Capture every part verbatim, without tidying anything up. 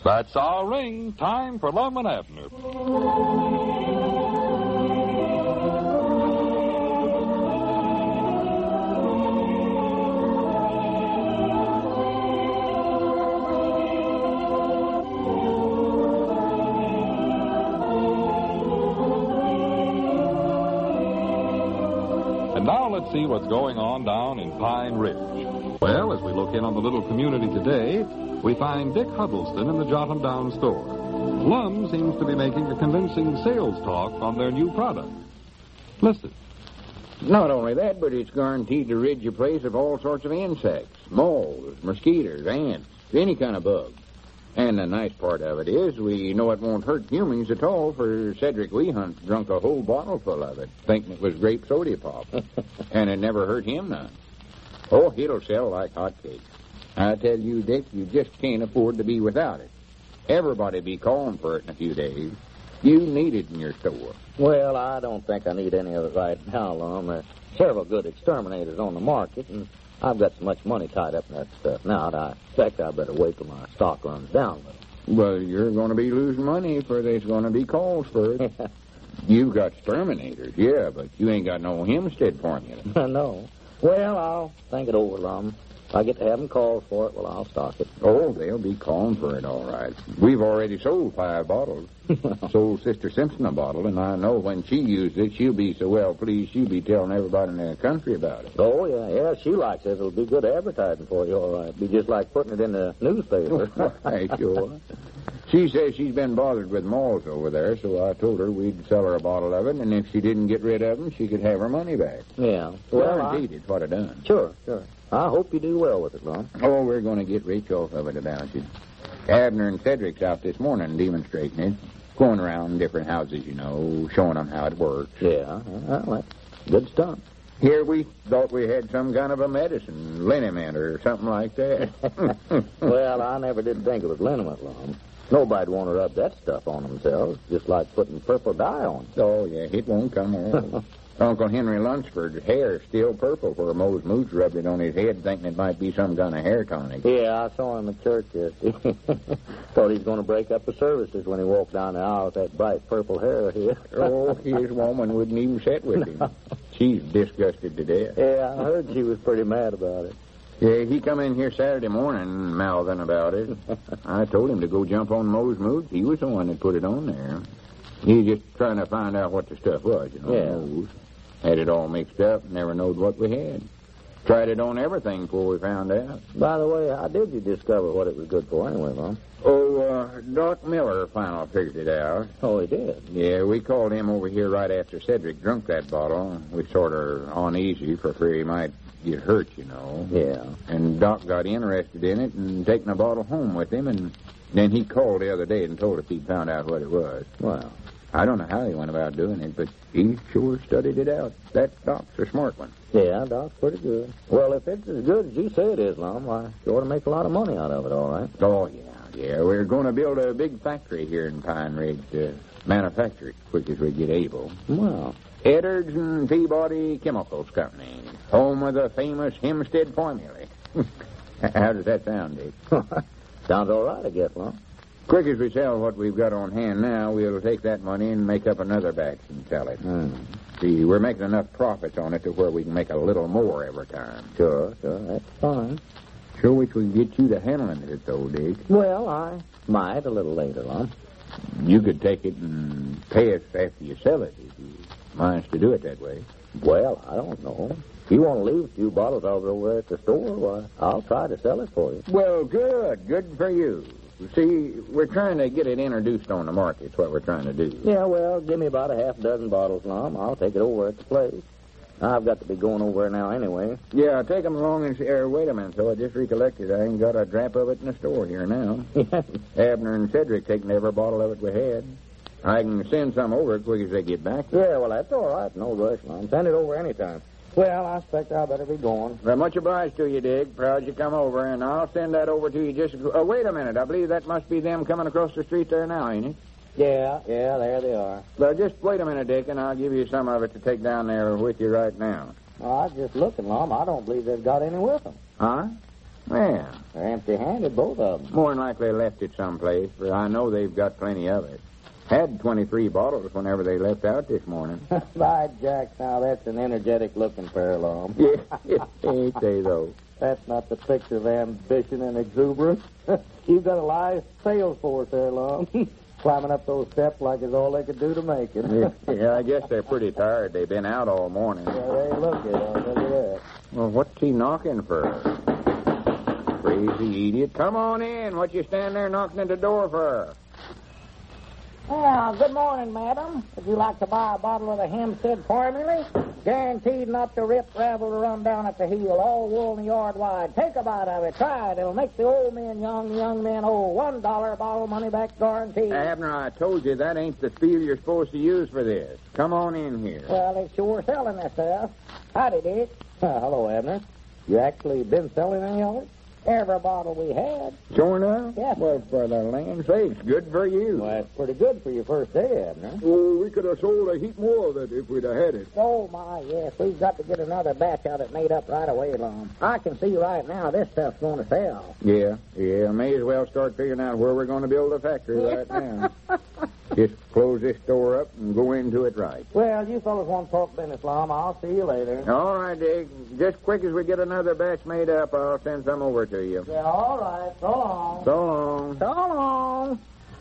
That's our ring. Time for Lum and Abner. And now let's see what's going on down in Pine Ridge. Well, as we look in on the little community today, we find Dick Huddleston in the Jotham Down store. Lum seems to be making a convincing sales talk on their new product. Listen. Not only that, but it's guaranteed to rid your place of all sorts of insects, moles, mosquitoes, ants, any kind of bug. And the nice part of it is we know it won't hurt humans at all, for Cedric Weehunt drunk a whole bottle full of it, thinking it was grape soda pop. And it never hurt him none. Oh, it'll sell like hotcakes. I tell you, Dick, you just can't afford to be without it. Everybody be calling for it in a few days. You need it in your store. Well, I don't think I need any of it right now, Lum. There's several good exterminators on the market, and I've got so much money tied up in that stuff now that I expect I better wait till my stock runs down a little. Well, you're going to be losing money, for there's going to be calls for it. You've got exterminators, yeah, but you ain't got no Hempstead formula. No. Well, I'll think it over, Lum. If I get to having calls for it, well, I'll stock it. Oh, they'll be calling for it, all right. We've already sold five bottles. Sold Sister Simpson a bottle, and I know when she used it, she'll be so well pleased she'll be telling everybody in the country about it. Oh, yeah, yeah, she likes it. It'll be good advertising for you, all right. Be just like putting it in the newspaper. Right, sure. She says she's been bothered with moths over there, so I told her we'd sell her a bottle of it, and if she didn't get rid of them, she could have her money back. Yeah. Well, well indeed, I... it's what I done. Sure, sure. I hope you do well with it, Lum. Oh, we're going to get rich off of it about it. Abner and Cedric's out this morning demonstrating it. Going around different houses, you know, showing them how it works. Yeah, well, that's good stuff. Here we thought we had some kind of a medicine, liniment or something like that. Well, I never did think it was liniment, Lum. Nobody'd want to rub that stuff on themselves, just like putting purple dye on. Oh, yeah, it won't come on. Uncle Henry Lunsford's hair's still purple where Mose Moose rubbed it on his head thinking it might be some kind of hair tonic. Yeah, I saw him at church yesterday. Thought he was going to break up the services when he walked down the aisle with that bright purple hair of his. Oh, his woman wouldn't even sit with him. She's disgusted to death. Yeah, I heard she was pretty mad about it. Yeah, he come in here Saturday morning mouthing about it. I told him to go jump on Mose Moose. He was the one that put it on there. He was just trying to find out what the stuff was, you know. Yeah. Mose. Had it all mixed up, never knowed what we had. Tried it on everything before we found out. By the way, how did you discover what it was good for anyway, Mom? Oh, uh, Doc Miller finally figured it out. Oh, he did? Yeah, we called him over here right after Cedric drunk that bottle. We sort of uneasy for fear he might get hurt, you know. Yeah. And Doc got interested in it and taken the bottle home with him, and then he called the other day and told us he'd found out what it was. Wow. I don't know how he went about doing it, but he sure studied it out. That Doc's a smart one. Yeah, Doc's pretty good. Well, if it's as good as you say it is, Lum, why, you ought to make a lot of money out of it, all right? Oh, yeah, yeah. We're going to build a big factory here in Pine Ridge to manufacture it as quick as we get able. Well, Edwards and Peabody Chemicals Company, home of the famous Hempstead formula. How does that sound, Dick? Sounds all right, I guess, Lum. Quick as we sell what we've got on hand now, we'll take that money and make up another batch and sell it. Mm. See, we're making enough profits on it to where we can make a little more every time. Sure, sure, that's fine. Sure wish we could get you to handling it, though, Dick. Well, I might a little later, Lum. You could take it and pay us after you sell it, if you mind to do it that way. Well, I don't know. If you want to leave a few bottles of it over there at the store, well, I'll try to sell it for you. Well, good. Good for you. See, we're trying to get it introduced on the market. That's what we're trying to do. Yeah, well, give me about a half dozen bottles, Lum. I'll take it over at the place. I've got to be going over there now anyway. Yeah, take them along and say, er, wait a minute, so I just recollected. I ain't got a drap of it in the store here now. Abner and Cedric taking every bottle of it we had. I can send some over as quick as they get back. Yeah, well, that's all right. No rush, Lum. Send it over anytime. Well, I expect I better be going. Very much obliged to you, Dick. Proud you come over, and I'll send that over to you just... Oh, wait a minute. I believe that must be them coming across the street there now, ain't it? Yeah, yeah, there they are. Well, just wait a minute, Dick, and I'll give you some of it to take down there with you right now. Well, I was just looking, Lum. I don't believe they've got any with them. Huh? Well, They're empty-handed, both of them. more than likely left it someplace, for I know they've got plenty of it. Had twenty-three bottles whenever they left out this morning. By Jack, now that's an energetic-looking pair of them. Yeah, ain't they, though? That's not the picture of ambition and exuberance. You've got a live sales force there, Lum. Climbing up those steps like it's all they could do to make it. Yeah, yeah, I guess they're pretty tired. They've been out all morning. Yeah, they look it. I'll tell you that. Well, what's he knocking for? Crazy idiot. Come on in. What you stand there knocking at the door for? Well, good morning, madam. Would you like to buy a bottle of the Hempstead formula? Guaranteed not to rip, ravel, or run down at the heel. All wool in the yard wide. Take a bite of it. Try it. It'll make the old men young, the young men old. One dollar a bottle, money back guarantee. Abner, I told you that ain't the spiel you're supposed to use for this. Come on in here. Well, it's sure selling this stuff. Howdy, Dick. Uh, hello, Abner. You actually been selling any of it? Every bottle we had. Sure enough? Yeah. Well, for the land's sakes, good for you. Well, that's pretty good for your first day, Abner. Well, we could have sold a heap more of it if we'd have had it. Oh, my, yes. We've got to get another batch of it made up right away, Lum. I can see right now this stuff's going to sell. Yeah, yeah. May as well start figuring out where we're going to build a factory right now. Just close this store up and go into it right. Well, you fellas want to talk business, Lum. I'll see you later. All right, Dick. Just quick as we get another batch made up, I'll send some over to you. Yeah, all right. So long. So long. So long.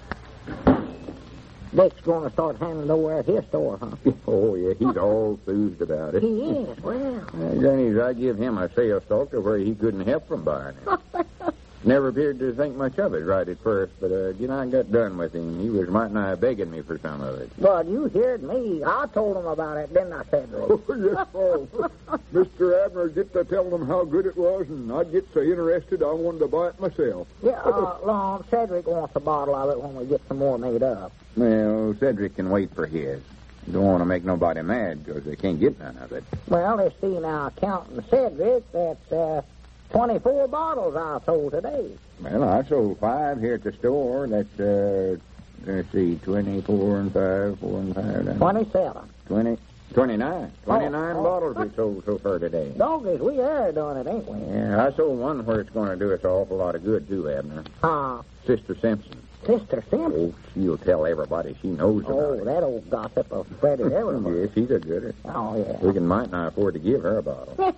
Dick's going to start handing over at his store, huh? Oh, yeah, he's all enthused about it. He is. Well. Uh, Johnny's, I give him a sales talk to where he couldn't help from buying it. Never appeared to think much of it right at first, but uh, when I got done with him, he was mighty nigh begging me for some of it. But you heard me. I told him about it, didn't I, Cedric? Oh, yes, oh. Mister Abner get to tell them how good it was, and I'd get so interested I wanted to buy it myself. Yeah, uh, Lum, Cedric wants a bottle of it when we get some more made up. Well, Cedric can wait for his. Don't want to make nobody mad because they can't get none of it. Well, let's see now, counting Cedric, that's uh, twenty-four bottles I sold today. Well, I sold five here at the store. That's, uh, let's see, twenty-four and five, four and five. Down. twenty-seven. Twenty, twenty-nine. Twenty-nine Oh, oh. bottles we sold so far today. Doggies, we are doing it, ain't we? Yeah, I sold one where it's going to do us an awful lot of good, too, Abner. Uh, Sister Simpson. Sister Simpson. Oh, she'll tell everybody she knows about Oh, it. that old gossip of Freddie everywhere. Yes, she's a gooder. Oh, yeah. We can might not afford to give her a bottle.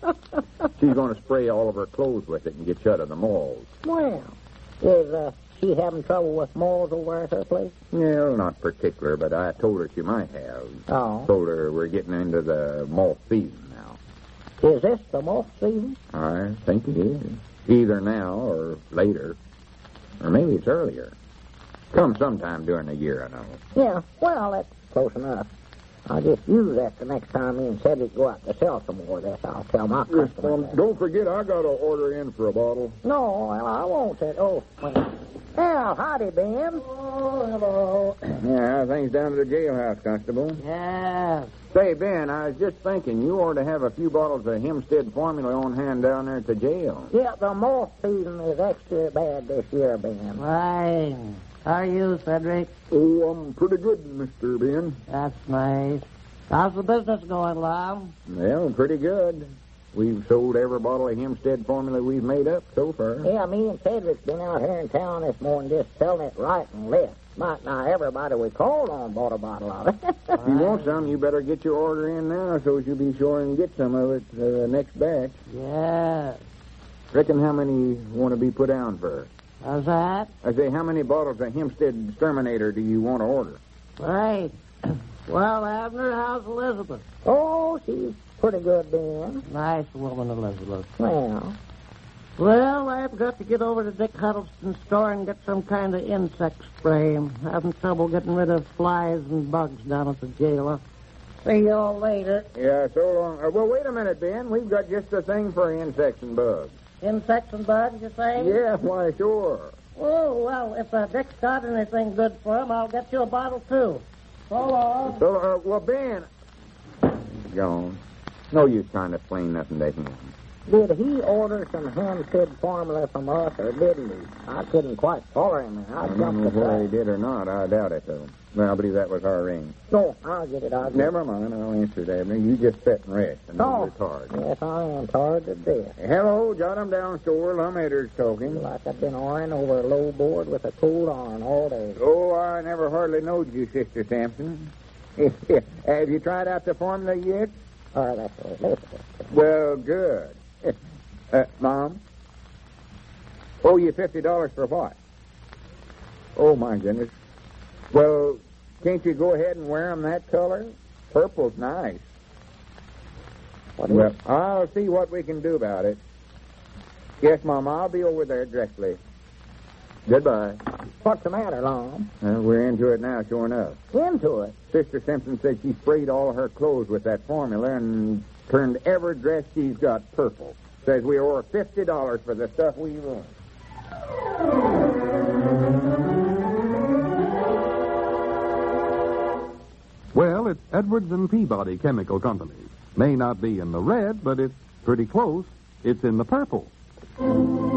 She's going to spray all of her clothes with it and get shut of the moles. Well, is uh, she having trouble with moles over at her place? Well, not particular, but I told her she might have. Oh. Told her we're getting into the moth season now. Is this the moth season? I think it is. Either now or later. Or maybe it's earlier. Come sometime during the year, I know. Yeah, well, that's close enough. I'll just use that the next time me and Cedric go out to sell some more of this. I'll tell my Yes, customers um, that. don't forget I got to order in for a bottle. No, well, I won't say. Oh, wait. Well, howdy, Ben. Oh, hello. Yeah, how things down to the jailhouse, Constable? Yeah. Say, Ben, I was just thinking you ought to have a few bottles of Hempstead formula on hand down there at the jail. Yeah, the moth season is extra bad this year, Ben. Fine. How are you, Cedric? Oh, I'm pretty good, Mister Ben. That's nice. How's the business going, Lum? Well, pretty good. We've sold every bottle of Hempstead formula we've made up so far. Yeah, me and Cedric's been out here in town this morning just selling it right and left. Might not everybody we called on bought a bottle of it. If you want some, you better get your order in now so you'll be sure and get some of it uh, next batch. Yeah. Reckon how many you want to be put down for? How's that? I say, how many bottles of Hempstead Exterminator do you want to order? Right. Well, Abner, how's Elizabeth? Oh, she's pretty good, Ben. Nice woman, Elizabeth. Well, Well, I've got to get over to Dick Huddleston's store and get some kind of insect spray. I'm having trouble getting rid of flies and bugs down at the jail. See you all later. Yeah, so long. Uh, well, wait a minute, Ben. We've got just the thing for insects and bugs. Insects and bugs, you say? Yeah, why, sure. Oh, well, if uh, Dick's got anything good for him, I'll get you a bottle, too. So long. So, uh, well, Ben... He's gone. No use trying to explain nothing to him. Did he order some Hempstead formula from us, or didn't he? I couldn't quite follow him. I I don't jumped know the whether he track. did or not. I doubt it, though. Well, I believe that was our ring. No, I'll get it. I'll get Never mind. I'll answer it, Abner. You just sit and rest. I know Oh. you're tired. it. Yes, I am tired to death. Hello, Jot 'em down store. Lum Edder's talking. Like I've been oaring over a low board with a cold iron all day. Oh, I never hardly knowed you, Sister Sampson. Have you tried out the formula yet? Oh, that's all. That's all. Well, good. uh, Mom? Owe you fifty dollars for what? Oh, my goodness. Well, can't you go ahead and wear 'em that color? Purple's nice. What is Well, it? I'll see what we can do about it. Yes, Mom, I'll be over there directly. Goodbye. What's the matter, Lom? Uh, we're into it now, sure enough. Into it. Sister Simpson said she sprayed all her clothes with that formula and turned every dress she's got purple. Says we owe her fifty dollars for the stuff we ruined. Well, it's Edwards and Peabody Chemical Company. May not be in the red, but it's pretty close. It's in the purple.